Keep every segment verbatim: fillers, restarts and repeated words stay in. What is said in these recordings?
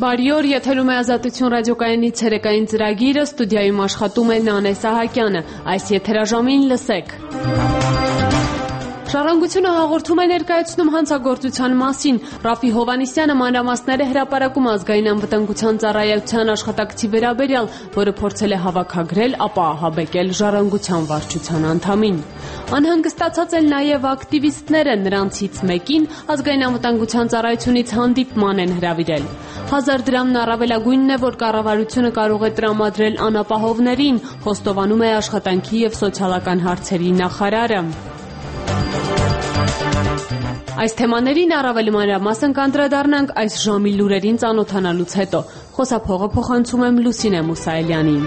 Բարի օր, եթերում է Ազատություն ռադիոկայանի ցերեկային ծրագիրը, ստուդիայում աշխատում է Նանե Սահակյանը, այս եթերաժամին լսեք։ Ժառանգությունը հաղորդում է ներկայացնում հանցագործության մասին։ Ռաֆի Հովհաննիսյանը մանրամասները հրապարակում ազգային անվտանգության ծառայության աշխատակցի վերաբերյալ, որը փորձել է հավաքագրել, ապա ահաբեկել ժառանգության վարչության անդամին։ Անհանգստացած են նաև ակտիվիստները, նրանցից մեկին ազգային անվտանգության ծառայությունից հանդիպման են հրավիրել։ Հազար դրամն առավելագույնն է, որ կառավարությունը կարող է տրամադրել անապահովներին, խոստովանում է աշխատանքի և սոցիալական հարցերի նախարարը։ Այս թեմաներին առավել մանրամասն կանդրադառնանք այս ժամի լուրերին ծանոթանալուց հետո։ Խոսափողը փոխանցում եմ Լուսինե Մուսայելյանին։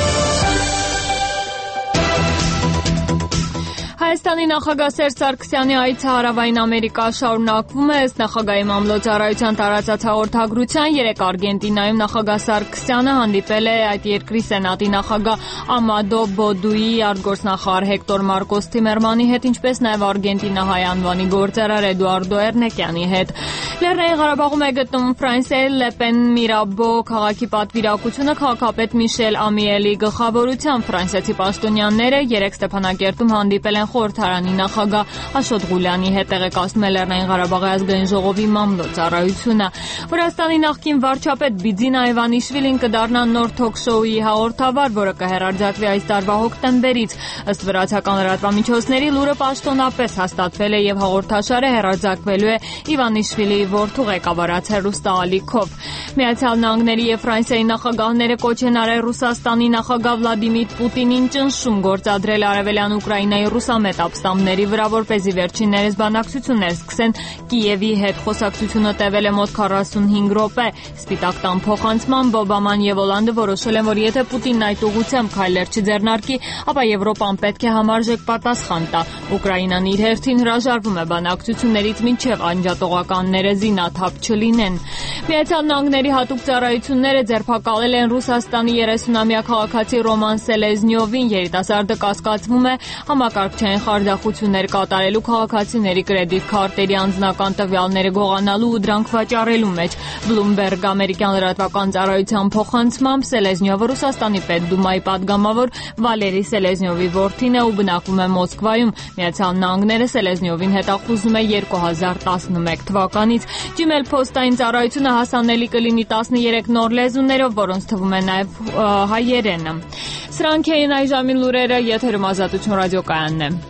Հայաստանի նախագահ Սերժ Սարգսյանի այցը Հարավային Ամերիկա շարունակվում է, ըստ նախագահի մամլոյցարայության տարածած հաղորդագրության, երեկ Արգենտինայում նախագահ Սարգսյանը հանդիպել է այդ երկրի սենատի նախագահ Ամադո Բոդուի, արտգործնախարար Հեկտոր Մարկոս Թիմերմանի հետ, ինչպես նաև արգենտինահայ անվանի գործարար Էդուարդո Էրնեկյանի հետ։ Լեռնային Ղարաբաղում է գտնվում Ֆրանսիայի Լեպեն Միրաբո քաղաքի պատվիրակությունը քաղաքապետ Միշել Ամիելի գլխավորությամբ։ Ֆրանսիացի պաշտոնյաները երեկ Ստեփանակերտում հանդիպել են խորհրդարանի նախագահ Աշոտ Ղուլյանի հետ, տեղեկացնում է Լեռնային Ղարաբաղի ազգային ժողովի մամլոյցարայությունը։ Վրաստանի նախկին վարչապետ Բիձինա Իվանիշվիլին կդառնա նոր թոք-շոուի հաղորդավար, որը կհեռարձակվի այս տարվա հոկտեմբերից։ Ըստ վրացական լրատվամիջոցների լուրը պաշտոնապես հաստատվել է և հաղորդաշարը հեռարձակվելու է Իվանիշվիլիի որդու ղեկավարած հեռուստաալիքով։ Միացյալ Նահանգների և Ֆրանսիայի նախագահները կոչ են արել Ռուսաստանի նախագահ Վլադիմիր Պուտինին ճնշում գործադրել Արևելյան Ուկրաինայի ռուսամետ ապստամբների վրա, որպեսզի վերջիններս բանակցություններ սկսեն Կիևի հետ։ Խոսակցությունը տևել է մոտ քառասունհինգ րոպե։ Սպիտակ տան փոխանցմամբ Օբաման և Հոլանդը որոշել են, որ եթե Պուտինն այդ ուղղությամբ քայլեր չձեռնարկի, ապա Եվրոպան պետք է համարժեք պատասխան տա։ Ուկրաինան իր հերթին հրաժարվում է բանակցություններից, մինչև անջատողականները զինաթափ չլինեն։ Միացյալ Նահանգների հատուկ ծառայությունները ձերբակալել են Ռուսաստանի երեսունամյա քաղաքացի Ռոման Սելեզնյովին։ Երիտասարդը կասկածվում է համակարգչային խարդախություններ կատարելու, քաղաքացիների կրեդիտ քարտերի անձնական տվյալները գողանալու ու դրանք վաճառելու մեջ։ Bloomberg ամերիկյան լրատվական ծառայության փոխանցմամբ Սելեզնյովը Ռուսաստանի Պետդումայի падգամավոր Վալերի Սելեզնյովի որդին է ու բնակվում է Մոսկվայում։ Միացյալ Նահանգները Սելեզնյովին հետախուզում է երկու հազար տասնմեկ թվականից։ Gmail փոստային ծառայությունը հասանելի կլինի տասներեք նոր լեզուներով, որոնց թվում է նաև հայերենը։ Սրանք էին այժմի լուրերը, եթերում Ազատություն ռադիոկայանն է։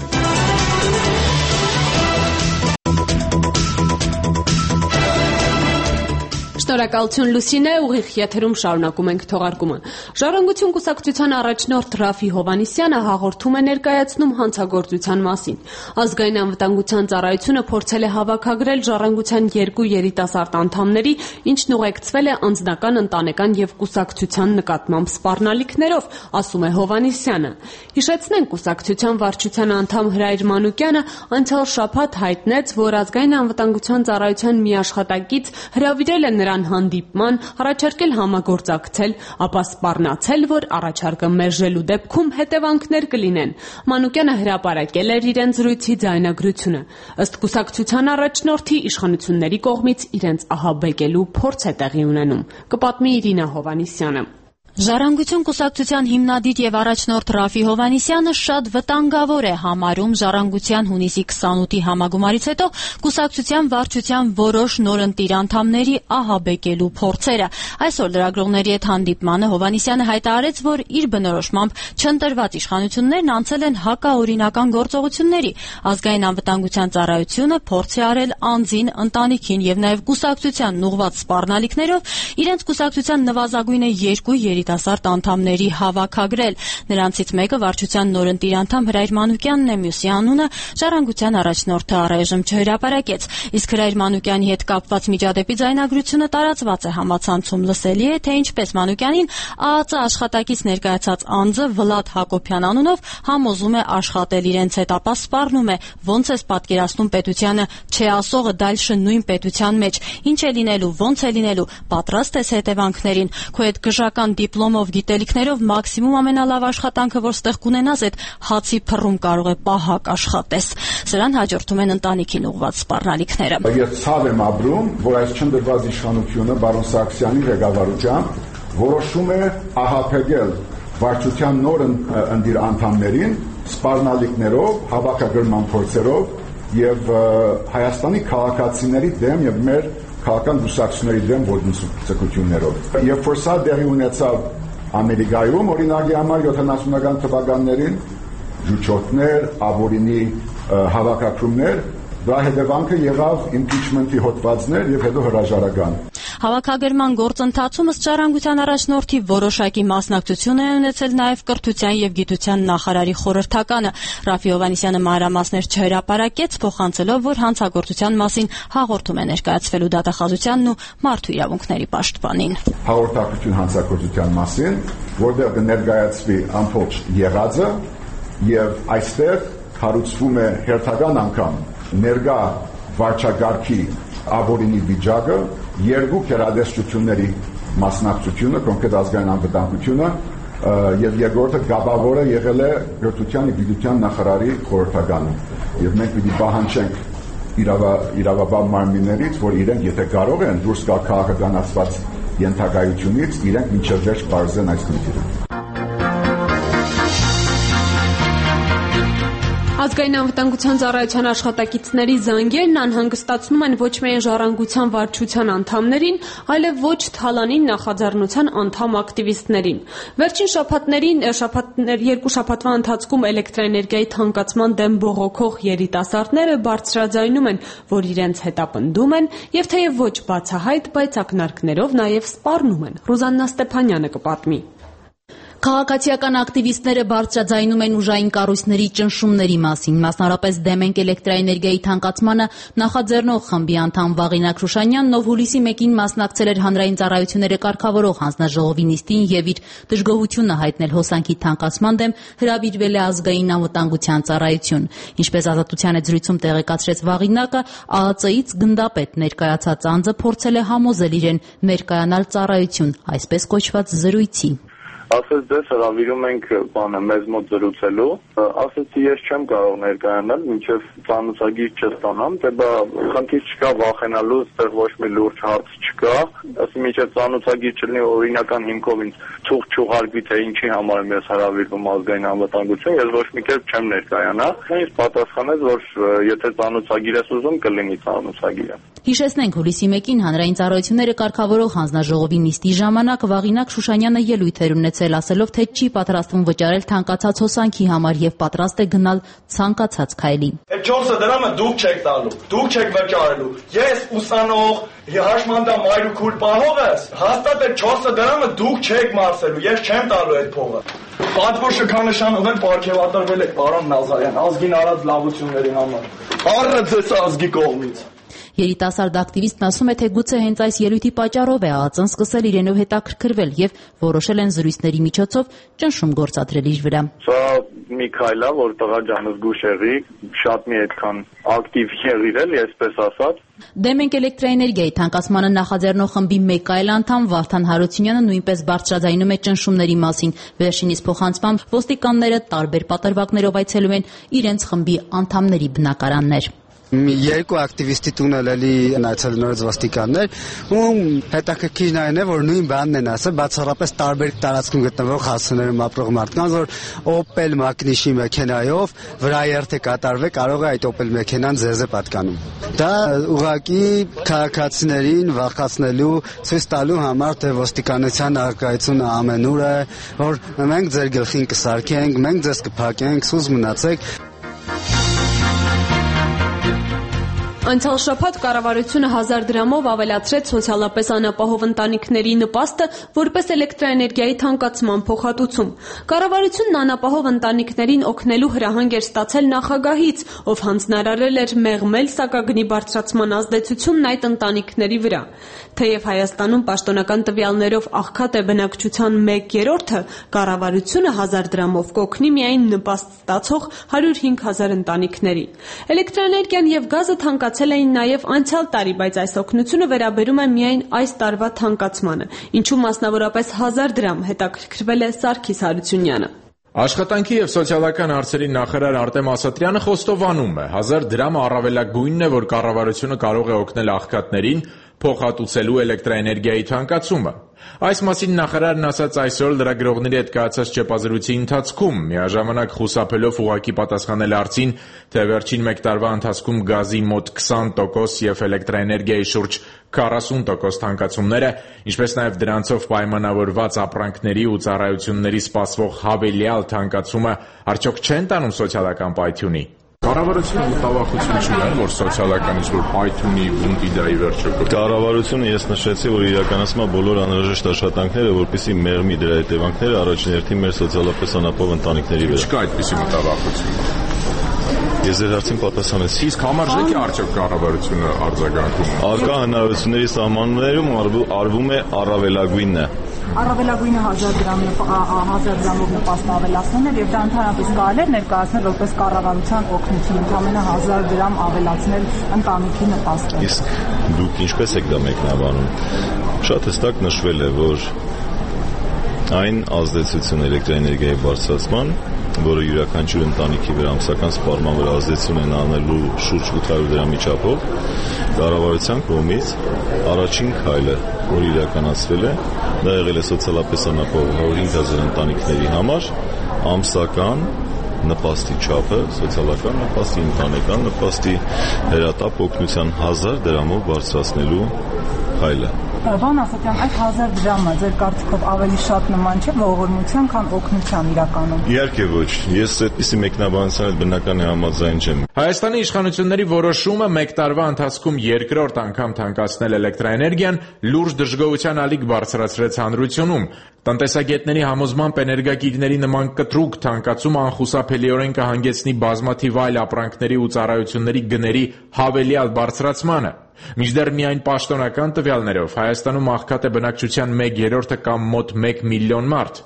Շնորհակալություն Լուսինե, ուղիղ եթերում շարունակում ենք թողարկումը։ Ժառանգություն կուսակցության առաջնորդ Ռաֆի Հովհաննիսյանը հաղորդում է ներկայացնում հանցագործության մասին։ Ազգային անվտանգության ծառայությունը փորձել է հավաքագրել ժառանգության երկու երիտասարդ անդամների, ինչն ուղեկցվել է անձնական, ընտանեկան և կուսակցության նկատմամբ սպառնալիքներով, ասում է Հովհաննիսյանը։ Հիշեցնենք, կուսակցության վարչության անդամ Հրայր Մանուկյանը անցյալ շաբաթ հայտնեց, որ ազգային անվտանգության ծառայության մի աշխատակից հրավիրել է նրան հանդիպման, առաջարկել համագործակցել, ապա սպառնացել, որ առաջարկը մերժելու դեպքում հետևանքներ կլինեն։ Մանուկյանը հրապարակել էր իրենց զրույցի ձայնագրությունը։ Ըստ կուսակցության առաջնորդի, իշխանությունների կողմից իրենց ահաբեկելու փորձ է տեղի ունենում։ Կպատմի Իրինա Հովհաննիսյանը։ Ժառանգություն կուսակցության հիմնադիր եւ առաջնորդ Ռաֆի Հովհաննիսյանը շատ վտանգավոր է համարում Ժառանգության հունիսի քսանութի համագումարից հետո կուսակցության վարչության որոշ նորընտիր անդամների ահաբեկելու փորձերը։ Այսօր լրագրողների հետ հանդիպմանը Հովհաննիսյանը հայտարարեց, որ իր բնորոշմամբ չընտրված իշխանություններն անցել են հակաօրինական գործողությունների։ Ազգային անվտանգության ծառայությունը փորձ է արել անձին, ընտանիքին եւ նաեւ կուսակցության ուղղված սպառնալիքներով իրենց կուսակցության նվազագույնը երկու երիտասարդ անդամների հավաքագրել։ Նրանցից մեկը վարչության նորընտիր անդամ Հրայր Մանուկյանն է, մյուսի անունը Ժառանգության առաջնորդը առայժմ չհրապարակեց։ Իսկ Հրայր Մանուկյանի հետ կապված միջադեպի ձայնագրությունը տարածված է համացանցում։ Լսելի է, թե ինչպես Մանուկյանին ԱԱԾ աշխատակից ներկայացած անձը Վլադ Հակոբյան անունով համոզում է աշխատել իրենց հետ, ապա սպառնում է, ոնց ես պատկերացնում պետությանը չեասողը դալշը նույն պետության մեջ, ինչ է լինելու, ոնց է լինելու, պատրաստ ես հետևանքներին, քո հետ գժական դիպլոմով, գիտելիքներով մաքսիմում ամենալավ աշխատանքը, որ ստեղ կունենաս, այդ հացի փռում կարող է պահակ աշխատես։ Սրան հաջորդում են ընտանիքին ուղղված սպառնալիքները։ Ես ցավ եմ ապրում, որ այս չնդրված իշխանությունը բարոն Սարգսյանի ղեկավարությամբ որոշում է ահաբեկել վարչության նոր ընդիր անդամներին սպառնալիքներով, հավաքագրման փորձերով եւ Հայաստանի քաղաքացիների դեմ եւ մեր քաղաքական դուսակցությունների դեմ ոտնձգություններով։ Երբ որ սա դեղի ունեցավ Ամերիկայում, օրինակի համար յոթանասունական թվականներին ժուճոտներ, աբորինի հավաքագրումներ, դրա հետևանքը եղավ իմպիչմենտի հոդվածներ եւ հետո հրաժարական։ Հավաքագրման գործընթացում ըստ Ժառանգության առաջնորդի որոշակի մասնակցություն է ունեցել նաև կրթության եւ գիտության նախարարի խորհրդականը։ Ռաֆի Հովհաննիսյանը մանրամասներ չհրապարակեց, փոխանցելով, որ հանցագործության մասին հաղորդում է ներկայացվելու դատախազությանն ու մարդու իրավունքների պաշտպանին։ Հաղորդակցություն հանցագործության մասին, որտեղ կներկայացվի ամբողջ եղածը եւ այստեղ հարուցվում է հերթական անգամ ներկա վարչագահի աբորինի վիճակը, երկու քերադեսչությունների մասնակցությունը, կոնկրետ ազգային անվտանգությունը եւ երկրորդը գաբավորը եղել է կրթության եւ գիտության նախարարի խորհրդականը։ Եվ մենք պիտի պահանջենք իրավաբան մարմիններից, որ իրենք եթե կարող են դուրս գալ քաղաքականացված ենթակայությունից, իրենք մինչև վերջ բարձրեն այս խնդիրը։ Ազգային անվտանգության ծառայության աշխատակիցների զանգերն անհանգստացնում են ոչ միայն Ժառանգության վարչության անդամներին, այլև ոչ թալանին նախաձեռնության անդամ ակտիվիստներին։ Վերջին շաբաթներին շաբաթներ երկու շաբաթվա ընթացքում էլեկտրաէներգիայի թանկացման դեմ բողոքող երիտասարդները բարձրաձայնում են, որ իրենց հետապնդում են եւ թեև ոչ բացահայտ, բայց ակնարկներով նաեւ սպառնում են։ Ռուզաննա Ստեփանյանը կպատմի։ Քաղաքացիական ակտիվիստները բարձրաձայնում են ուժային կառույցների ճնշումների մասին, մասնարապես դեմ են էլեկտրաէներգիայի թանկացմանը նախաձեռնող խմբի անդամ Վաղինակ Շուշանյանն, ով հուլիսի մեկին մասնակցել էր հանրային ծառայությունները կարգավորող հանձնաժողովի նիստին եւ իր դժգոհությունը հայտնել հոսանքի թանկացման դեմ, հրավիրվել է ազգային անվտանգության ծառայություն։ Ինչպես Ազատության հետ զրույցում տեղեկացրեց Վաղինակը, ԱԱԾ-ից գնդապետ ներկայացած անձը փորձել է համոզել իրեն ներկայանալ ծառայություն, այսպես կոչված զրույցի։ Ասես դες հրավիրում ենք բանը մեզ մոտ զրուցելու, ասեցի ես չեմ կարող ներկայանալ, մինչև ծանոթագիր չստանամ, դե բա խնդիր չկա վախենալու, այստեղ ոչ մի լուրջ հարց չկա, ասի մինչև ծանոթագիր չլինի օրինական հիմքով ինձ ցուղ չուղարկվի, թե ինչի համար եմ ես հրավիրվում ազգային անվտանգություն, ես ոչ մի կերպ չեմ ներկայանա, ինձ պատասխանեց, որ եթե ծանոթագիր ես ուզում, կլինի ծանոթագիրը։ Հիշեցնենք, հուլիսի մեկին հանրային ծառայությունները կարգավորող հանձնաժողովի նիստի ժամանակ Վաղինակ Շուշանյանը ելույթ էր ունեցել, ասելով, թե չի պատրաստվում վճարել թանկացած հոսանքի համար եւ պատրաստ է գնալ ցանկացած քայլի։ Այդ չորս դրամը դուք չեք տալու, դուք չեք վճարելու։ Ես ուսանող, հաշմանդամ մայրուքուր պահող ես, հաստատ այդ չորս դրամը դուք չեք մարսելու, ես չեմ տալու այդ փողը։ Պատվո շքանշանով են պարգևատրվել եք, պարոն Նազարյան, ազգին արած լավությունների համար։ Առը ձեզ ազգի կողմից։ Երիտասարդ ակտիվիստն ասում է, թե գուցե հենց այս ելույթի պատճառով է ԱԱԾ-ն սկսել իրենով հետաքրքրվել եւ որոշել են զրույցների միջոցով ճնշում գործադրել իր վրա։ Սա մի քայլ է, որ տղա ջանս գուշ եղի, շատ մի այդքան ակտիվ եղիրել, այսպես ասած։ Դեմ ենք էլեկտրաէներգիայի թանկացմանը նախաձեռնող խմբի մեկ այլ անդամ Վարդան Հարությունյանը նույնպես բարձրաձայնում է ճնշումների մասին։ Վերջինիս փոխանցմամբ ոստիկանները տարբեր պատրվակներով այցելում են իրենց խմբի անդամների բնակարաններ։ Երկու ակտիվիստի տուն էլի նայեցել նորից ոստիկաններ, ու հետաքրքիրն այն է, որ նույն բանն են ասել, բացառապես տարբեր տարածքում գտնվող հասցեներում ապրող մարդկանց, որ Opel Magnish-ի մեքենայով վրաերթ է կատարվել, կարող է այդ Opel մեքենան ձեզ է պատկանում։ Դա ուղղակի քաղաքացիներին վախեցնելու, ցույց տալու համար, թե ոստիկանության արկայությունը ամենուր է, որ մենք ձեր գլխին կսարքենք, մենք ձեզ կփակենք, սուզ մնացեք։ Անցյալ շաբաթ կառավարությունը հազար դրամով ավելացրեց սոցիալապես անապահով ընտանիքների նպաստը որպես էլեկտրաէներգիայի թանկացման փոխհատուցում։ Կառավարությունն անապահով ընտանիքներին օգնելու հրահանգ էր ստացել նախագահից, ով հանձնարարել էր մեղմել սակագնի բարձրացման ազդեցությունն այդ ընտանիքների վրա։ Թեև Հայաստանում պաշտոնական տվյալներով աղքատ է բնակչության մեկ երրորդը, կառավարությունը հազար դրամով կօգնի միայն նպաստ ստացող հարյուր հինգ հազար ընտանիքների։ Էլեկտրաէներգիան եւ գազը թանկացել ստացել էին նաև անցյալ տարի, բայց այս օգնությունը վերաբերում է միայն այս տարվա թանկացմանը, ինչու մասնավորապես հազար դրամ, հետաքրքրվել է Սարգիս Հարությունյանը։ Աշխատանքի եւ սոցիալական հարցերի նախարար Արտեմ Ասատրյանը խոստովանում է, հազար դրամը առավելագույնն է, որ կառավարությունը կարող է օգնել աղքատներին փոխհատուցելու էլեկտրաէներգիայի թանկացումը։ Այս մասին նախարարն ասաց այսօր լրագրողների հետ կայացած ճեպազրույցի ընթացքում, միաժամանակ խուսափելով ուղղակի պատասխանել հարցին, թե վերջին մեկ տարվա ընթացքում գազի մոտ քսան տոկոս եւ էլեկտրաէներգիայի շուրջ քառասուն տոկոս թանկացումները, ինչպես նաև դրանցով պայմանավորված ապրանքների ու ծառայությունների սպասվող հավելյալ թանկացումը արդյոք չեն տանում սոցիալական պայթյունի։ Կառավարությունը մտավախություն չունի, որ սոցիալական ինչ-որ պայթյունի բունտի դայի վերջը կգա։ Կառավարությունը ես նշեցի, որ իրականացնում է բոլոր անհրաժեշտ աշխատանքները, որպեսզի մեղմի դրա հետևանքները առաջին հերթին մեր սոցիալապես անապահով ընտանիքների վրա։ Չկա այդպիսի մտավախություն։ Ես ձեր հարցին պատասխանեցի։ Իսկ համարժեք է արդյոք կառավարությունը արձագանքում։ Արկա հնարավորությունների սահմաններում արվում է առավելագույնը։ Առավելագույնը հազար դրամն հազար դրամով նպաստը ավելացնելն էր եւ դա ընդհանրապես կարելի է ներկայացնել որպես կառավարության օգնություն, ընդամենը հազար դրամ ավելացնել ընտանիքի նպաստը։ Իսկ դուք ինչպես եք դա մեկնաբանում։ Շատ հստակ նշվել է, որ այն ազդեցություն էլեկտրաէներգիայի բարձրացման, որը յուրաքանչյուր ընտանիքի վրա ամսական սպառման վրա ազդեցություն են անելու շուրջ ութ հարյուր դրամի չափով, կառավարության կողմից առաջին քայլը, որ իրականացվել է, դա եղել է սոցիալապես անապահով հարյուր հազար ընտանիքների համար ամսական նպաստի չափը, սոցիալական նպաստի, ընտանեկան նպաստի հերատապ օգնության հազար դրամով բարձրացնելու քայլը։ Պարոն Ասատրյան, այդ հազար դրամը ձեր կարծիքով ավելի շատ նման չէ ողորմության, քան օգնության իրականում։ Իհարկե ոչ, ես այդպիսի մեկնաբանության հետ բնական է համաձայն չեմ։ Հայաստանի իշխանությունների որոշումը մեկ տարվա ընթացքում երկրորդ անգամ թանկացնել էլեկտրաէներգիան լուրջ դժգոհության ալիք բարձրացրեց հանրությունում։ Տնտեսագետների համոզմամբ էներգակիրների նման կտրուկ թանկացումը անխուսափելիորեն կհանգեցնի բազմաթիվ այլ ապրանքների ու ծառայությունների գների հավելյալ բարձրացմանը։ Մինչդեռ միայն պաշտոնական տվյալներով Հայաստանում աղքատ է բնակչության մեկ երրորդը կամ մոտ մեկ միլիոն մարդ։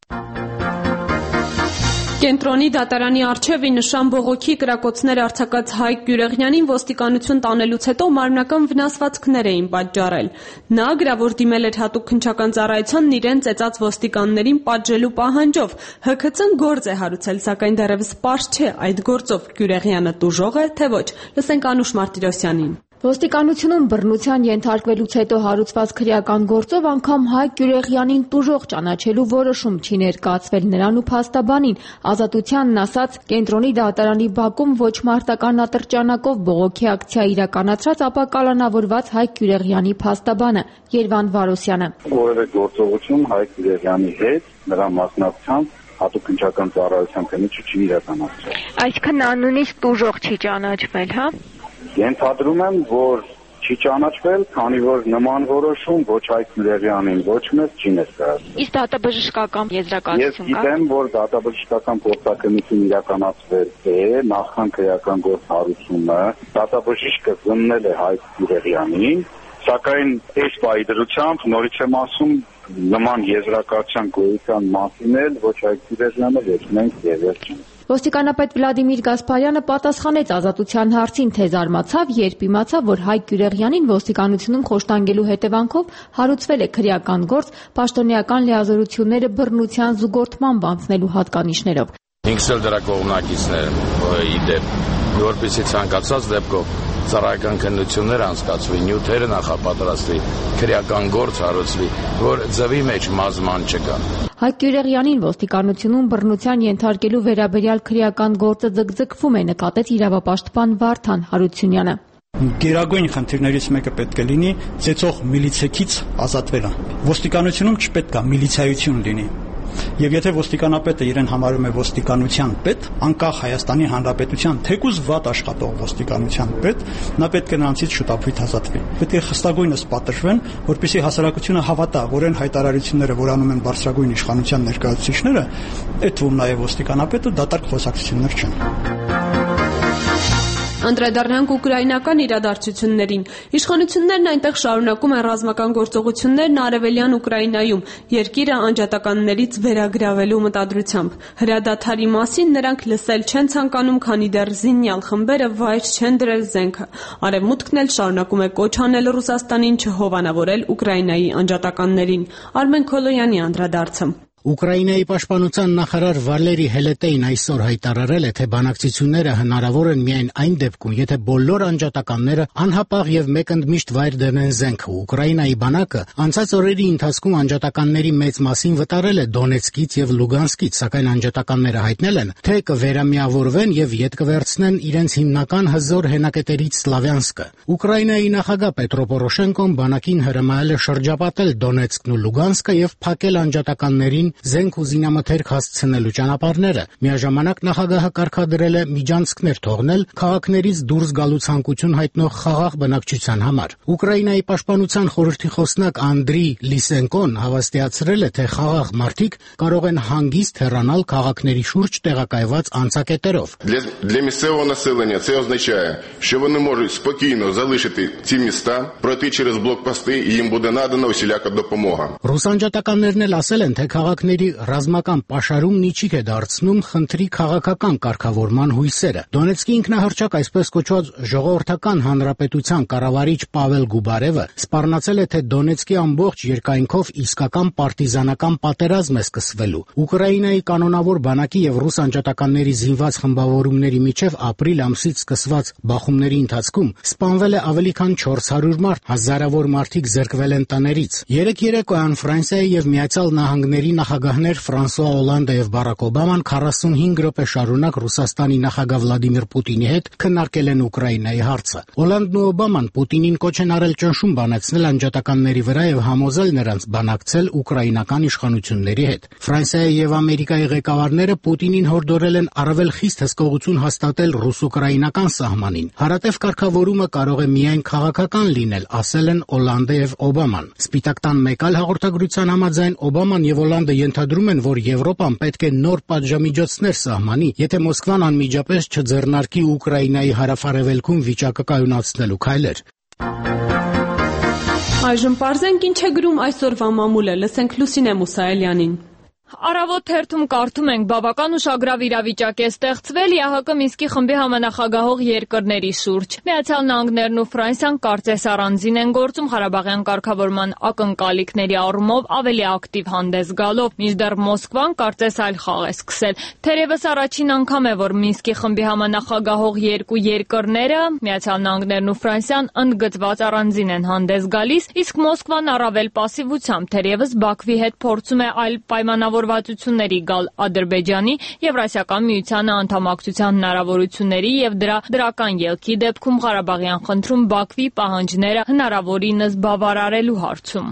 Կենտրոնի դատարանի առջև ի նշան բողոքի կրակոցներ արձակած Հայկ Գյուրեղյանին ոստիկանություն տանելուց հետո մարմնական վնասվածքներ էին պատճառել։ Նա գրավոր դիմել էր հատուկ քննչական ծառայությանն իրեն ծեծած ոստիկաններին պատժելու պահանջով։ Հ K C-ն գործ է հարուցել, սակայն դեռևս պարզ չէ այդ գործով Գյուրեղյանը տուժող է, թե ոչ։ Լսենք Անուշ Մարտիրոսյանին։ Ոստիկանությունում բռնության ենթարկվելուց հետո հարուցված քրեական գործով անգամ Հայկ Գյուրեղյանին տուժող ճանաչելու որոշում չի ներկայացվել նրան ու փաստաբանին։ Ազատությանն ասաց, կենտրոնի դատարանի բակում ոչ մարտական ատրճանակով բողոքի ակցիա իրականացրած, ապա կալանավորված Հայկ Գյուրեղյանի փաստաբանը Երվանդ Վարոսյանը։ Որևէ գործողություն Հայկ Գյուրեղյանի հետ նրա մասնակցությամբ հատուկ քննչական ծառայության կողմից չի իրականացվել։ Այսինքն նա նույնիսկ տուժող չի ճանաչվել, հա։ Ենթադրում եմ, որ չի ճանաչվել, քանի որ նման որոշում ոչ Հայկ Գյուրեղյանին, ոչ մեզ չի ներկայացվել։ Իսկ դատաբժշկական եզրակացություն կա։ Ես գիտեմ, որ դատաբժշկական գործակալություն իրականացվել է, նախքան քրեական գործ հարուցումը, դատաբժիշկը զննել է Հայկ Գյուրեղյանին, սակայն այս պահի դրությամբ նորից եմ ասում, նման եզրակացության գոյության մասին էլ ոչ Հայկ Գյուրեղյանը, ոչ մենք եղել չենք։ Ոստիկանապետ Վլադիմիր Գասպարյանը պատասխանեց ազատության հարցին, թե զարմացավ, երբ իմացավ, որ Հայկ Գյուրեղյանին ոստիկանությունում խոշտանգելու հետևանքով հարուցվել է քրեական գործ պաշտոնեական լիազորությունները բռնության զուգորդմամբ անցնելու հատկանիշներով։ Ինքս էլ դրա կողմնակիցներ եմ ի դեպ, որպեսզի ցանկացած դեպքով ծառայական քննություններ անցկացվի, նյութերը նախապատրաստվի, քրեական գործ հարուցվի, որ ձվի մեջ մազման չկա։ Հայկ Գյուրեղյանին ոստիկանությունում բռնության ենթարկելու վերաբերյալ քրեական գործը ձգձգվում է, նկատեց իրավապաշտպան Վարդան Հարությունյանը։ Գերագույն խնդիրներից մեկը պետք է լինի ծեծող միլիցեքից ազատվելը։ Ոստիկանությունում չպետք է միլիցիայություն լինի։ Եվ եթե ոստիկանապետը իրեն համարում է ոստիկանության պետ, անկախ Հայաստանի Հանրապետության թեկուզ վատ աշխատող ոստիկանության պետ, նա պետք է նրանցից շուտապույտ ազատվի։ Պետք է խստագույնս պատժվեն, որպեսզի հասարակությունը հավատա, որ այն հայտարարությունները, որ անում են բարձրագույն իշխանության ներկայացուցիչները, այդ թվում նաև ոստիկանապետը, դատարկ խոսակցություններ չեն։ Անդրադառնանք ուկրաինական իրադարձություններին։ Իշխանություններն այնտեղ շարունակում են ռազմական գործողություններն արևելյան Ուկրաինայում, երկիրը անջատականներից վերագրավելու մտադրությամբ։ Հրադադարի մասին նրանք լսել չեն ցանկանում, քանի դեռ զինյալ խմբերը վայր չեն դրել զենքը։ Արևմուտքն էլ շարունակում է կոչ անել Ռուսաստանին չհովանավորել Ուկրաինայի անջատականներին։ Արմեն Քոլոյանի անդրադարձը։ Ուկրաինայի պաշտպանության նախարար Վալերի Հելետեին այսօր հայտարարել է, թե բանակցությունները հնարավոր են միայն այն դեպքում, եթե բոլոր անջատականները անհապաղ եւ մեկընդմիշտ վայր դնեն զենքը։ Ուկրաինայի բանակը անցած օրերի ընթացքում անջատականների մեծ մասին վտարել է Դոնեցկից եւ Լուգանսկից, սակայն անջատականները հայտնել են, թե կվերամիավորվեն եւ ետ կվերցնեն իրենց հիմնական հզոր հենակետերից Սլավյանսկը։ Ուկրաինայի նախագահ Պետրո Պորոշենկոն բանակին հրամայել է շրջապատել Դոնեցկն ու Լուգանսկը եւ փակել անջատականներին զենք ու զինամթերք հասցնելու ճանապարհները։ Միաժամանակ նախագահը կարգադրել է միջանցքներ թողնել քաղաքներից դուրս գալու ցանկություն հայտնող խաղաղ բնակչության համար։ Ուկրաինայի պաշտպանության խորհրդի խոսնակ Անդրի Լիսենկոն հավաստիացրել է, թե խաղաղ մարդիկ կարող են հանգիստ հեռանալ քաղաքների շուրջ տեղակայված անցակետերով։ Для місцевого населення це означає, що вони можуть спокійно залишити ці міста, пройти через блокпости і їм буде надана усіляка допомога. Ռուսանջատականներն էլ ասել են, թե քաղաքների ռազմական պաշարումն իջիկ է դարձնում խնդրի քաղաքական կարգավորման հույսերը։ Դոնեցկի ինքնահռչակ այսպես կոչված ժողովրդական հանրապետության կառավարիչ Պավել Գուբարևը սպառնացել է, թե Դոնեցկի ամբողջ երկայնքով իսկական պարտիզանական պատերազմ է սկսվելու։ Ուկրաինայի կանոնավոր բանակի եւ ռուս անջատականների զինված խմբավորումների միջև ապրիլ ամսից սկսված բախումների ընթացքում սպանվել է ավելի քան չորս հարյուր մարդ, հազարավոր մարդիկ զրկվել են տներից։ Երեք երեկոյան Ֆրանսիայի եւ Միացյալ Նահանգների նախագահներ Ֆրանսուଆ Օլանդը եւ Բարակ Օբաման քառասունհինգ րոպե շարունակ Ռուսաստանի նախագահ Վլադիմիր Պուտինի հետ քննարկել են Ուկրաինայի հարցը։ Օլանդն ու Օբաման Պուտինին կոչ են արել ճնշում բանացնել անջատականների վրա եւ համոզել նրանց բանակցել ուկրաինական իշխանությունների հետ։ Ֆրանսիայի եւ Ամերիկայի ղեկավարները Պուտինին հորդորել են առավել խիստ հսկողություն հաստատել ռուս-ուկրաինական սահմանին։ Հարատև կարգավորումը կարող է միայն քաղաքական լինել, ասել են Օլանդը եւ Օբաման։ Սպիտակ տան մեկ այլ հաղորդագրության համաձայն Օբաման եւ Օլանդը ենթադրում են, որ Եվրոպան պետք է նոր պատժամիջոցներ սահմանի, եթե Մոսկվան անմիջապես չձեռնարկի Ուկրաինայի հարավարևելքում վիճակը կայունացնելու քայլեր։ Այժմ պարզենք ինչ է գրում այսօրվա մամուլը, լսենք Լուսինե Մուսայելյանին։ Առավոտ թերթում կարդում ենք բավական ուշագրավ իրավիճակ է ստեղծվել ԵԱՀԿ Մինսկի խմբի համանախագահող երկրների շուրջ։ Միացյալ Նահանգներն ու Ֆրանսիան կարծես առանձին են գործում Ղարաբաղյան կարգավորման ակնկալիքների առումով ավելի ակտիվ հանդես գալով, մինչդեռ Մոսկվան կարծես այլ խաղ է սկսել։ Թերևս առաջին անգամ է, որ Մինսկի խմբի համանախագահող երկու երկրները, Միացյալ Նահանգներն ու Ֆրանսիան, ընդգծված առանձին են հանդես գալիս, իսկ Մոսկվան առավել պասիվությամբ, թերևս Բաքվի հետ փորձում է այլ պայմանավորվածությունների գալ Ադրբեջանի Եվրասիական միությանը անդամակցության հնարավորությունների եւ դրա դրական ելքի դեպքում Ղարաբաղյան խնդրում Բաքվի պահանջները հնարավորինս բավարարելու հարցում։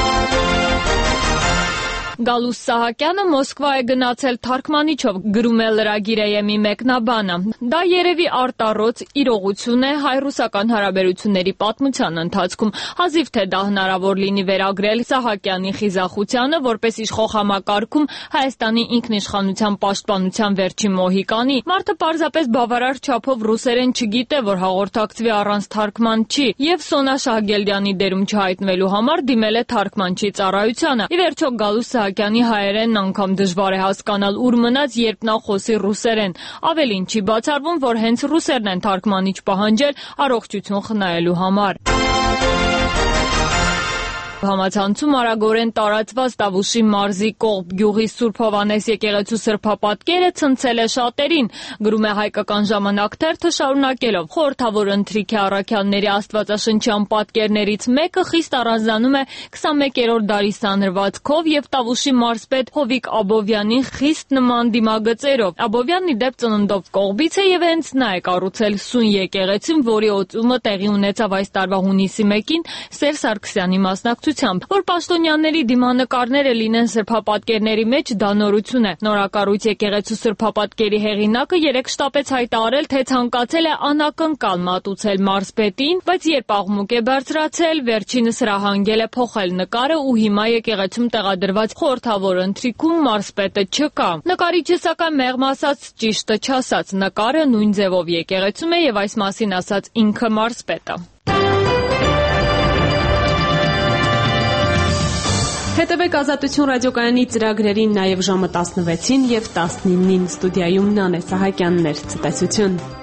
Գալուս Սահակյանը Մոսկվա է գնացել թարգմանիչով, գրում է լրագիր-ի մեկնաբանը։ Դա երևի արտառոց իրողություն է հայ-ռուսական հարաբերությունների պատմության ընթացքում։ Հազիվ թե դա հնարավոր լինի վերագրել Սահակյանի խիզախությանը, որպես իշխող համակարգում Հայաստանի ինքնիշխանության պաշտպանության վերջին մոհիկանի։ Մարդը պարզապես բավարար չափով ռուսերեն չգիտե, որ հաղորդակցվի առանց թարգման չի, եւ Սոնա Շահգելդյանի դերում չհայտնվելու համար դիմել է թարգմանչի ծառայությանը։ Ի վերջո Գալուս Սահակյանի հայերենն անգամ դժվար է հասկանալ ուր մնաց, երբ նա խոսի ռուսերեն։ Ավելին չի բացառվում, որ հենց ռուսերն են թարգմանիչ պահանջել առողջություն խնայելու համար։ Համացանցում արագորեն տարածված Տավուշի մարզի Կողբ գյուղի Սուրբ Հովհաննես եկեղեցու սրբապատկերը ցնցել է շատերին, գրում է Հայկական ժամանակ թերթը շարունակելով. խորհրդավոր ընթրիքի առաքյալների աստվածաշնչյան պատկերներից մեկը խիստ առանձնանում է քսանմեկերորդ դարի սանրվածքով եւ Տավուշի մարզպետ Հովիկ Աբովյանի խիստ նման դիմագծերով։ Աբովյանն ի դեպ ծննդով Կողբից է եւ հենց նա է կառուցել սույն եկեղեցին, որի օծումը տեղի ունեցավ այս տարվա հունիսի մեկին Սերժ Սարգսյանի մասնակցությամբ։ կուսակցությամբ, որ պաշտոնյաների դիմանկարները լինեն սրբապատկերների մեջ, դա նորություն է։ Նորակառույց եկեղեցու սրբապատկերի հեղինակը երեկ շտապեց հայտարարել, թե ցանկացել է անակնկալ մատուցել մարզպետին, բայց երբ աղմուկ է բարձրացել, վերջինս հրահանգել է փոխել նկարը ու հիմա եկեղեցում տեղադրված խորհրդավոր ընթրիքում մարզպետը չկա։ Նկարիչը սակայն մեղմ ասած ճիշտը չասաց, նկարը նույն ձևով եկեղեցում է եւ այս մասին ասաց ինքը մարզպետը։ Հետևեք Ազատություն ռադիոկայանի ծրագրերին նաև ժամը տասնվեցին եւ տասնինին ստուդիայում Նանե Սահակյանն էր։ Ցտեսություն։